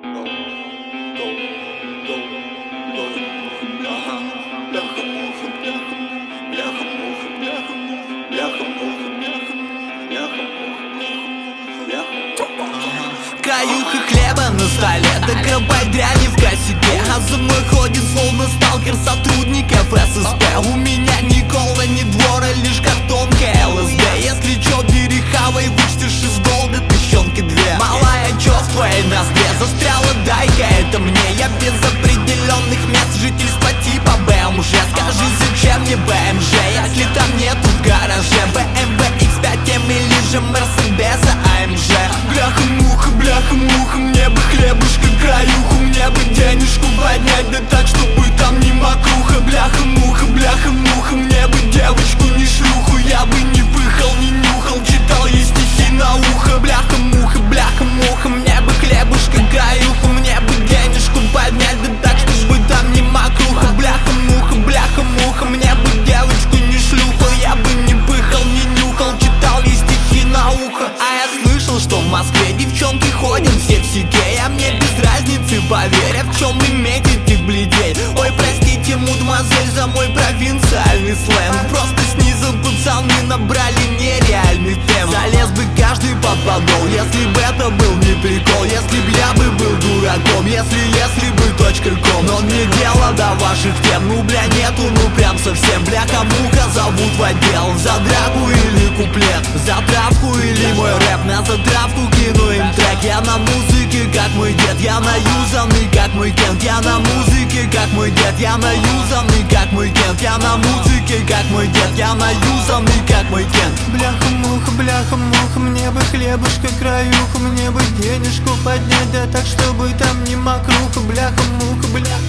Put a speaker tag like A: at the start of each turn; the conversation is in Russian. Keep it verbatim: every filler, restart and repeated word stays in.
A: Каюха хлеба на столе, да копать дряни в косяке. А за мной ходит словно сталкер сотрудников эс эс пэ. У меня ни кола, ни двора, лишь картонка эл эс дэ. Если чё, бери хавай, вычтешь из долга тыщенки две. Малая, чё в твоей ноздре застряла, дай-ка это мне. Я без определенных мест, жительства типа бэ эм жэ. Скажи, зачем мне бэ эм жэ, если там нету в гараже бэ эм вэ икс пять эм или же Мерседеса а эм жэ. Бляха-муха, бляха-муха, мне бы хлебушка краюху, мне бы денежку поднять, да так, чтобы там не мокруха. Бляха-муха, бляха-муха, мне бы девочку не шлюху, я бы не пыхал, не нюхал, читал ей стихи на ухо. Бляха-муха, бляха-муха, мне бы хлебушка краюху, мне бы денежку поднять, да так, чтобы там не мокруха. Бляха-муха, бляха-муха, мне бы девочку не шлюху, я бы не пыхал, не нюхал, читал ей стихи на ухо. А я слышал, что в Москве девчонки ходят все в сике, а мне без разницы, поверь, а в чем иметь этих бледей. Ой, простите, мудмазель, за мой провинциальный сленг. Просто снизу пацаны набрали нереальный темп. Залез бы каждый под подол, если бы это был не прикол. Если б я бы был дураком, если, если бы точка ком. Но мне дело до ваших тем, ну бля нету, ну прям совсем. Бляха-муха зовут в отдел, за драку или куплет, за травку или мой рэп. На затравку кину им трек, я на музыке как мой дед, я наюзанный как мой Кент. Я на музыке как мой дед, я наюзанный как мой Кент. Я на музыке как мой дед, я наюзанный как мой Кент.
B: Бляха-муха, бляха-муха, мне бы хлебушка краюху, мне бы денежку поднять, да так, чтобы там не мокруха. Бляха-муха, бляха